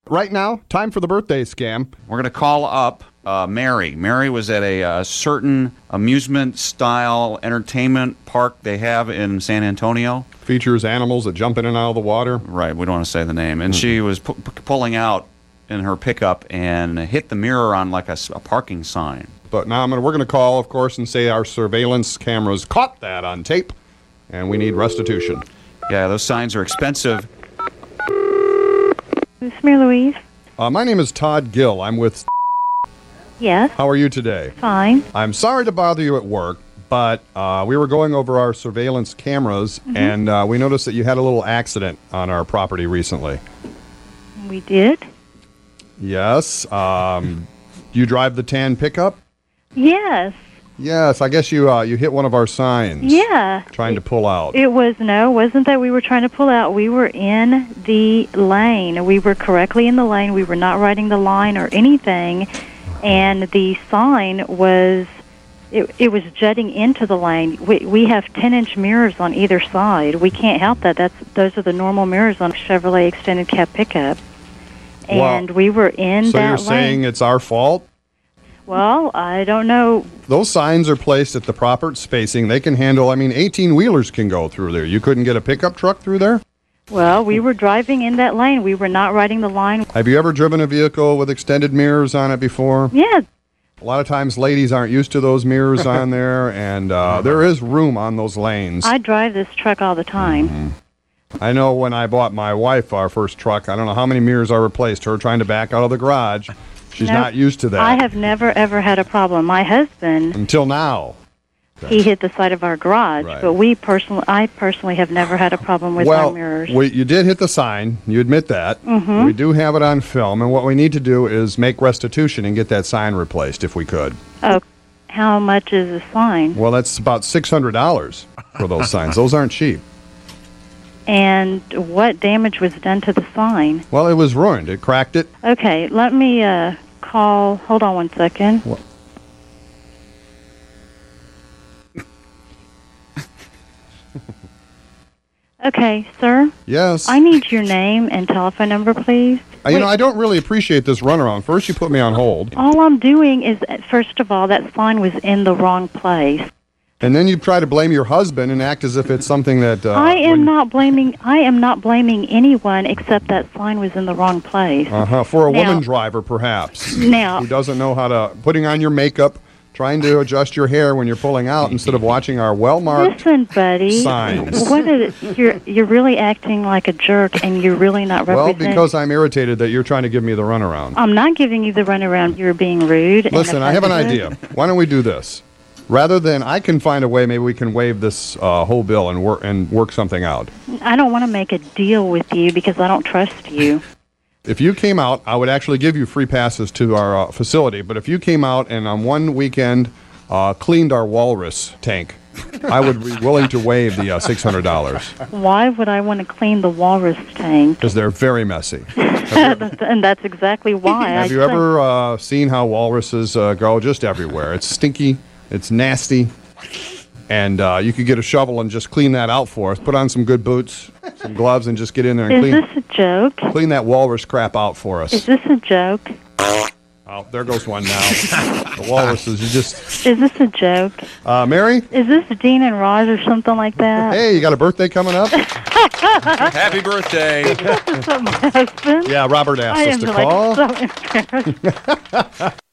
Right now, time for the birthday scam. We're going to call up Mary. Mary was at a certain amusement-style entertainment park they have in San Antonio. Features animals that jump in and out of the water. Right, we don't want to say the name. And she was pulling out in her pickup and hit the mirror on like a parking sign. But now we're going to call, of course, and say our surveillance cameras caught that on tape, and we need restitution. Yeah, those signs are expensive. This is Mary Louise. My name is Todd Gill. I'm with... Yes. How are you today? Fine. I'm sorry to bother you at work, but we were going over our surveillance cameras, and we noticed that you had a little accident on our property recently. We did? Yes. You drive the tan pickup? Yes. Yes, I guess you hit one of our signs. Yeah. Trying to pull out. It wasn't that we were trying to pull out. We were in the lane. We were correctly in the lane. We were not riding the line or anything. And the sign was, it was jutting into the lane. We have 10-inch mirrors on either side. We can't help that. Those are the normal mirrors on a Chevrolet extended cab pickup. And we were in that lane. So you're saying it's our fault? Well, I don't know. Those signs are placed at the proper spacing. They can handle, 18-wheelers can go through there. You couldn't get a pickup truck through there? Well, we were driving in that lane. We were not riding the line. Have you ever driven a vehicle with extended mirrors on it before? Yeah. A lot of times ladies aren't used to those mirrors on there, and there is room on those lanes. I drive this truck all the time. I know when I bought my wife our first truck, I don't know how many mirrors I replaced. Her trying to back out of the garage. She's not used to that. I have never, ever had a problem. My husband... Until now. He hit the side of our garage, right. But I personally have never had a problem with our mirrors. Well, you did hit the sign. You admit that. We do have it on film, and what we need to do is make restitution and get that sign replaced, if we could. Oh, how much is the sign? Well, that's about $600 for those signs. Those aren't cheap. And what damage was done to the sign? Well, it was ruined. It cracked it. Okay, let me call... Hold on one second. What? Okay, sir? Yes? I need your name and telephone number, please. I don't really appreciate this runaround. First, you put me on hold. All I'm doing is, first of all, that sign was in the wrong place. And then you try to blame your husband and act as if it's something that... I am not blaming anyone except that sign was in the wrong place. For a woman driver, perhaps. Now... Who doesn't know how to... Putting on your makeup, trying to adjust your hair when you're pulling out instead of watching our well-marked Listen, buddy, signs. You're really acting like a jerk, and you're really not representing... Well, because I'm irritated that you're trying to give me the runaround. I'm not giving you the runaround. You're being rude. Listen, I have an idea. Why don't we do this? Rather than, I can find a way, maybe we can waive this whole bill and work something out. I don't want to make a deal with you because I don't trust you. If you came out, I would actually give you free passes to our facility. But if you came out and on one weekend cleaned our walrus tank, I would be willing to waive the $600. Why would I want to clean the walrus tank? Because they're very messy. And that's exactly why. Have you ever seen how walruses go? Just everywhere. It's stinky. It's nasty, and you could get a shovel and just clean that out for us. Put on some good boots, some gloves, and just get in there and clean. Is this a joke? Clean that walrus crap out for us. Is this a joke? Oh, there goes one now. The walruses, you just... Is this a joke? Mary? Is this Dean and Raj or something like that? Hey, you got a birthday coming up? Happy birthday. This is my husband. Yeah, Robert asked us to call. I am so embarrassed.